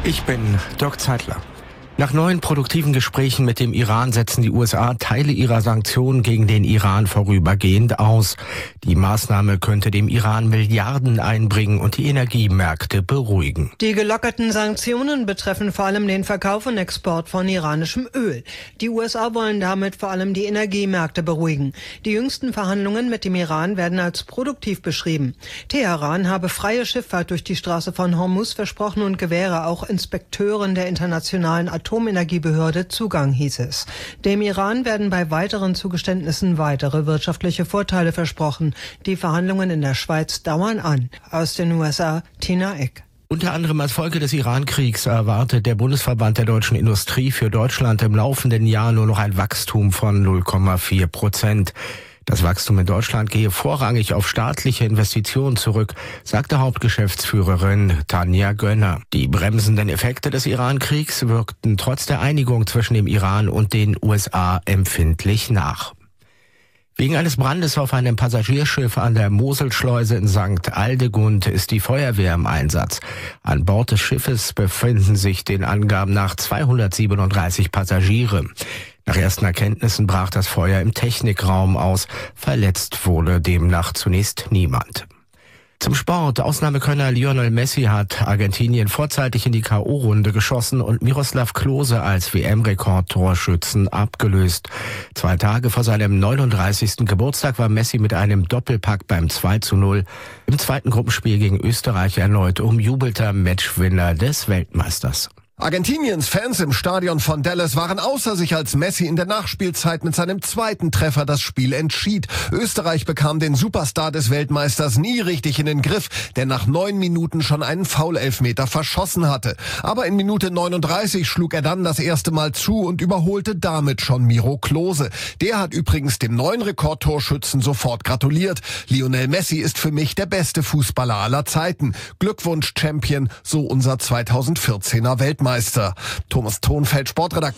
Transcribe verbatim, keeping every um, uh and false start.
Ich bin Dirk Zeitler. Nach neuen produktiven Gesprächen mit dem Iran setzen die U S A Teile ihrer Sanktionen gegen den Iran vorübergehend aus. Die Maßnahme könnte dem Iran Milliarden einbringen und die Energiemärkte beruhigen. Die gelockerten Sanktionen betreffen vor allem den Verkauf und Export von iranischem Öl. Die U S A wollen damit vor allem die Energiemärkte beruhigen. Die jüngsten Verhandlungen mit dem Iran werden als produktiv beschrieben. Teheran habe freie Schifffahrt durch die Straße von Hormuz versprochen und gewähre auch Inspekteuren der internationalen Atomenergiebehörde Zugang, hieß es. Dem Iran werden bei weiteren Zugeständnissen weitere wirtschaftliche Vorteile versprochen. Die Verhandlungen in der Schweiz dauern an. Aus den U S A, Tina Eck. Unter anderem als Folge des Iran-Kriegs erwartet der Bundesverband der deutschen Industrie für Deutschland im laufenden Jahr nur noch ein Wachstum von null Komma vier Prozent. Das Wachstum in Deutschland gehe vorrangig auf staatliche Investitionen zurück, sagte Hauptgeschäftsführerin Tanja Gönner. Die bremsenden Effekte des Iran-Kriegs wirkten trotz der Einigung zwischen dem Iran und den U S A empfindlich nach. Wegen eines Brandes auf einem Passagierschiff an der Moselschleuse in Sankt Aldegund ist die Feuerwehr im Einsatz. An Bord des Schiffes befinden sich den Angaben nach zweihundertsiebenunddreißig Passagiere. Nach ersten Erkenntnissen brach das Feuer im Technikraum aus. Verletzt wurde demnach zunächst niemand. Zum Sport. Ausnahmekönner Lionel Messi hat Argentinien vorzeitig in die K O-Runde geschossen und Miroslav Klose als W M-Rekordtorschützen abgelöst. Zwei Tage vor seinem neununddreißigsten Geburtstag war Messi mit einem Doppelpack beim zwei zu null im zweiten Gruppenspiel gegen Österreich erneut umjubelter Matchwinner des Weltmeisters. Argentiniens Fans im Stadion von Dallas waren außer sich, als Messi in der Nachspielzeit mit seinem zweiten Treffer das Spiel entschied. Österreich bekam den Superstar des Weltmeisters nie richtig in den Griff, der nach neun Minuten schon einen Foul-Elfmeter verschossen hatte. Aber in Minute neununddreißig schlug er dann das erste Mal zu und überholte damit schon Miro Klose. Der hat übrigens dem neuen Rekordtorschützen sofort gratuliert. Lionel Messi ist für mich der beste Fußballer aller Zeiten. Glückwunsch, Champion, so unser zweitausendvierzehner Weltmeister. Thomas Thonfeld, Sportredakteur.